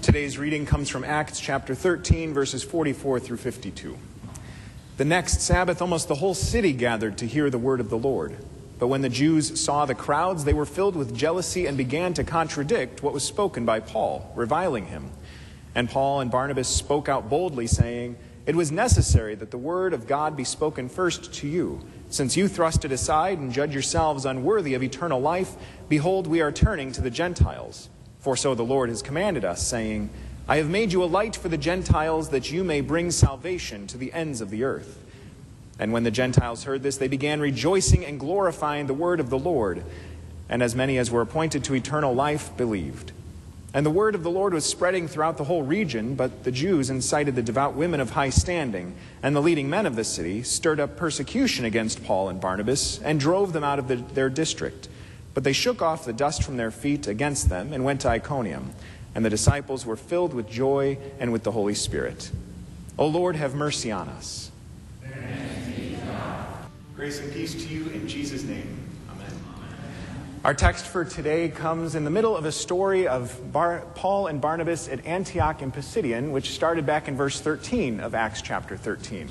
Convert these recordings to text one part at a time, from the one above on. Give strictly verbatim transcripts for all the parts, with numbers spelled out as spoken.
Today's reading comes from Acts chapter thirteen, verses forty-four through fifty-two. The next Sabbath, almost the whole city gathered to hear the word of the Lord. But when the Jews saw the crowds, they were filled with jealousy and began to contradict what was spoken by Paul, reviling him. And Paul and Barnabas spoke out boldly, saying, "It was necessary that the word of God be spoken first to you. Since you thrust it aside and judge yourselves unworthy of eternal life, behold, we are turning to the Gentiles. For so the Lord has commanded us, saying, I have made you a light for the Gentiles, that you may bring salvation to the ends of the earth." And when the Gentiles heard this, they began rejoicing and glorifying the word of the Lord. And as many as were appointed to eternal life believed. And the word of the Lord was spreading throughout the whole region, but the Jews incited the devout women of high standing, and the leading men of the city stirred up persecution against Paul and Barnabas, and drove them out of the, their district. But they shook off the dust from their feet against them and went to Iconium. And the disciples were filled with joy and with the Holy Spirit. O Lord, have mercy on us. Thanks be to God. Grace and peace to you in Jesus' name. Amen. Our text for today comes in the middle of a story of Bar- Paul and Barnabas at Antioch in Pisidian, which started back in verse thirteen of Acts chapter thirteen.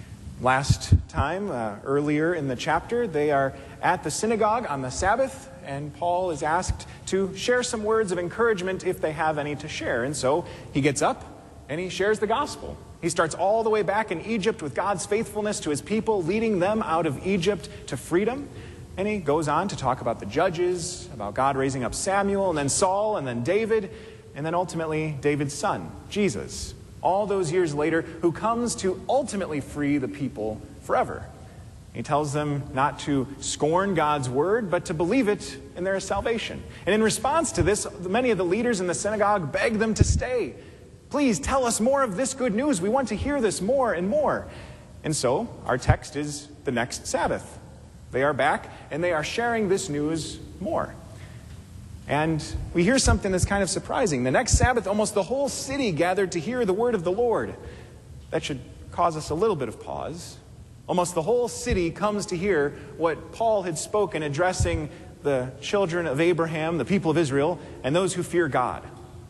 Last time, uh, earlier in the chapter, they are at the synagogue on the Sabbath, and Paul is asked to share some words of encouragement if they have any to share. And so he gets up and he shares the gospel. He starts all the way back in Egypt with God's faithfulness to his people, leading them out of Egypt to freedom. And he goes on to talk about the judges, about God raising up Samuel, and then Saul, and then David, and then ultimately David's son, Jesus, all those years later, who comes to ultimately free the people forever. He tells them not to scorn God's word, but to believe it, and there is salvation. And in response to this, many of the leaders in the synagogue beg them to stay. Please tell us more of this good news. We want to hear this more and more. And so our text is the next Sabbath. They are back, and they are sharing this news more. And we hear something that's kind of surprising. The next Sabbath, almost the whole city gathered to hear the word of the Lord. That should cause us a little bit of pause. Almost the whole city comes to hear what Paul had spoken, addressing the children of Abraham, the people of Israel, and those who fear God.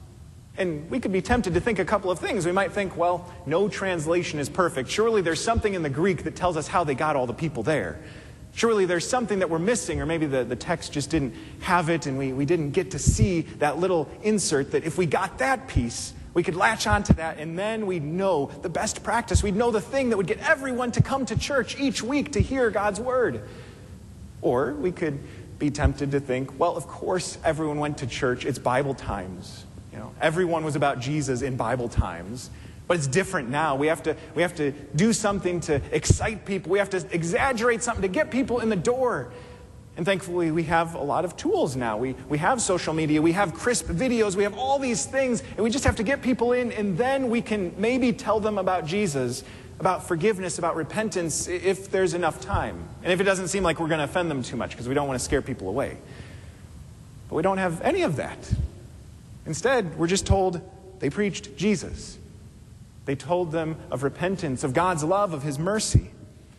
And we could be tempted to think a couple of things. We might think, well, no translation is perfect. Surely there's something in the Greek that tells us how they got all the people there. Surely there's something that we're missing, or maybe the, the text just didn't have it, and we, we didn't get to see that little insert that if we got that piece, we could latch onto that, and then we'd know the best practice. We'd know the thing that would get everyone to come to church each week to hear God's word. Or we could be tempted to think, well, of course everyone went to church. It's Bible times. You know, everyone was about Jesus in Bible times. But it's different now. We have to, we have to do something to excite people. We have to exaggerate something to get people in the door. And thankfully, we have a lot of tools now. We, we have social media. We have crisp videos. We have all these things. And we just have to get people in, and then we can maybe tell them about Jesus, about forgiveness, about repentance, if there's enough time. And if it doesn't seem like we're going to offend them too much, because we don't want to scare people away. But we don't have any of that. Instead, we're just told they preached Jesus. They told them of repentance, of God's love, of his mercy.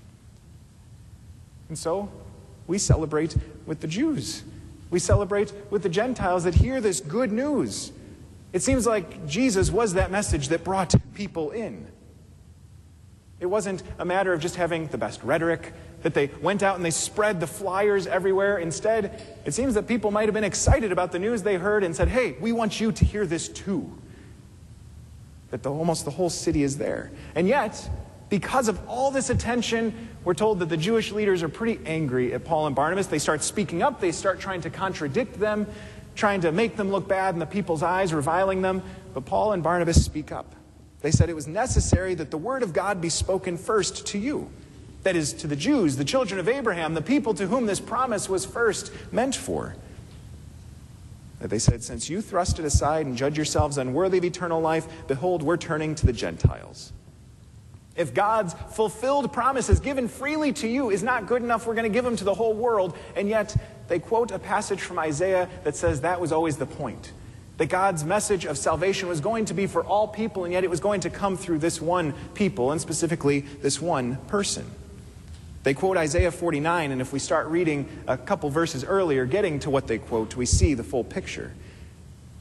And so, we celebrate with the Jews. We celebrate with the Gentiles that hear this good news. It seems like Jesus was that message that brought people in. It wasn't a matter of just having the best rhetoric, that they went out and they spread the flyers everywhere. Instead, it seems that people might have been excited about the news they heard and said, hey, we want you to hear this too. That the, almost the whole city is there. And yet, because of all this attention, we're told that the Jewish leaders are pretty angry at Paul and Barnabas. They start speaking up. They start trying to contradict them, trying to make them look bad in the people's eyes, reviling them. But Paul and Barnabas speak up. They said it was necessary that the word of God be spoken first to you. That is, to the Jews, the children of Abraham, the people to whom this promise was first meant for. That they said, since you thrust it aside and judge yourselves unworthy of eternal life, behold, we're turning to the Gentiles. If God's fulfilled promises given freely to you is not good enough, we're going to give them to the whole world. And yet, they quote a passage from Isaiah that says that was always the point. That God's message of salvation was going to be for all people, and yet it was going to come through this one people, and specifically this one person. They quote Isaiah forty-nine, and if we start reading a couple verses earlier, getting to what they quote, we see the full picture.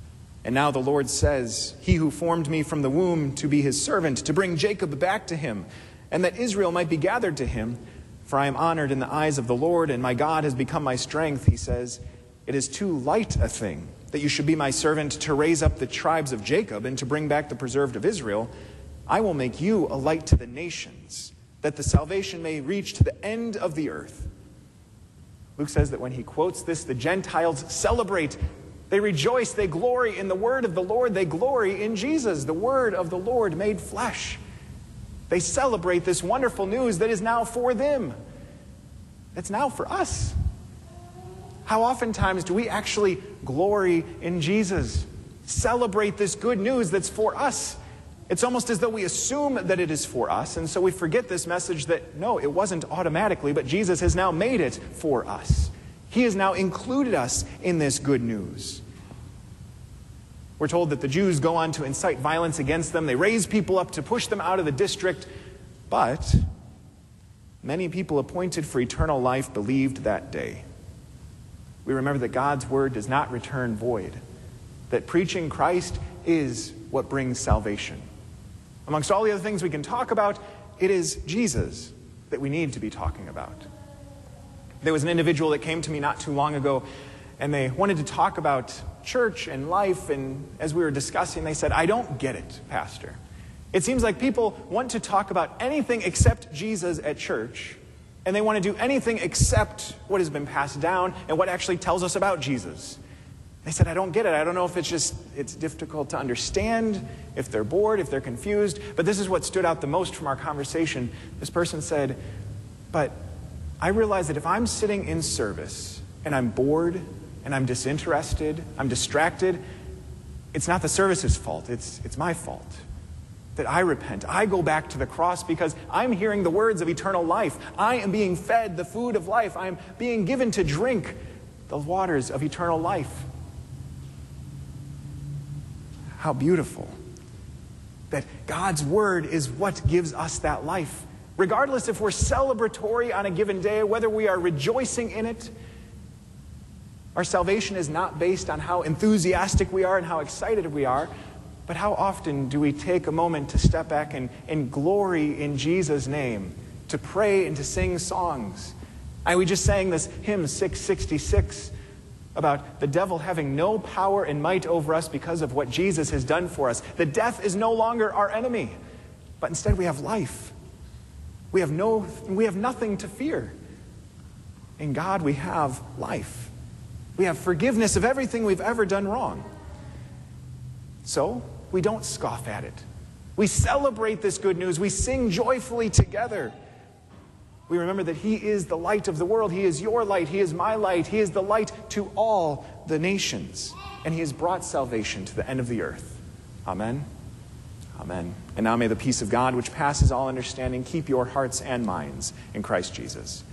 And now the Lord says, he who formed me from the womb to be his servant, to bring Jacob back to him, and that Israel might be gathered to him. For I am honored in the eyes of the Lord, and my God has become my strength, he says. It is too light a thing that you should be my servant to raise up the tribes of Jacob and to bring back the preserved of Israel. I will make you a light to the nations, that the salvation may reach to the end of the earth. Luke says that when he quotes this, the Gentiles celebrate. They rejoice, they glory in the word of the Lord, they glory in Jesus, the word of the Lord made flesh. They celebrate this wonderful news that is now for them. It's now for us. How oftentimes do we actually glory in Jesus? Celebrate this good news that's for us. It's almost as though we assume that it is for us, and so we forget this message that, no, it wasn't automatically, but Jesus has now made it for us. He has now included us in this good news. We're told that the Jews go on to incite violence against them. They raise people up to push them out of the district. But many people appointed for eternal life believed that day. We remember that God's word does not return void, that preaching Christ is what brings salvation. Amongst all the other things we can talk about, it is Jesus that we need to be talking about. There was an individual that came to me not too long ago, and they wanted to talk about church and life, and as we were discussing, they said, I don't get it, Pastor. It seems like people want to talk about anything except Jesus at church, and they want to do anything except what has been passed down and what actually tells us about Jesus. They said, I don't get it. I don't know if it's just, it's difficult to understand, if they're bored, if they're confused, but this is what stood out the most from our conversation. This person said, but I realize that if I'm sitting in service and I'm bored and I'm disinterested, I'm distracted, it's not the service's fault, it's, it's my fault. That I repent. I go back to the cross because I'm hearing the words of eternal life. I am being fed the food of life. I'm being given to drink the waters of eternal life. How beautiful that God's word is what gives us that life. Regardless if we're celebratory on a given day, whether we are rejoicing in it, our salvation is not based on how enthusiastic we are and how excited we are, but how often do we take a moment to step back and, and glory in Jesus' name, to pray and to sing songs. And we just sang this hymn six sixty-six about the devil having no power and might over us because of what Jesus has done for us. The death is no longer our enemy, but instead we have life. We have no, we have nothing to fear. In God we have life. We have forgiveness of everything we've ever done wrong. So we don't scoff at it. We celebrate this good news. We sing joyfully together. We remember that He is the light of the world. He is your light. He is my light. He is the light to all the nations. And He has brought salvation to the end of the earth. Amen. Amen. And now may the peace of God, which passes all understanding, keep your hearts and minds in Christ Jesus.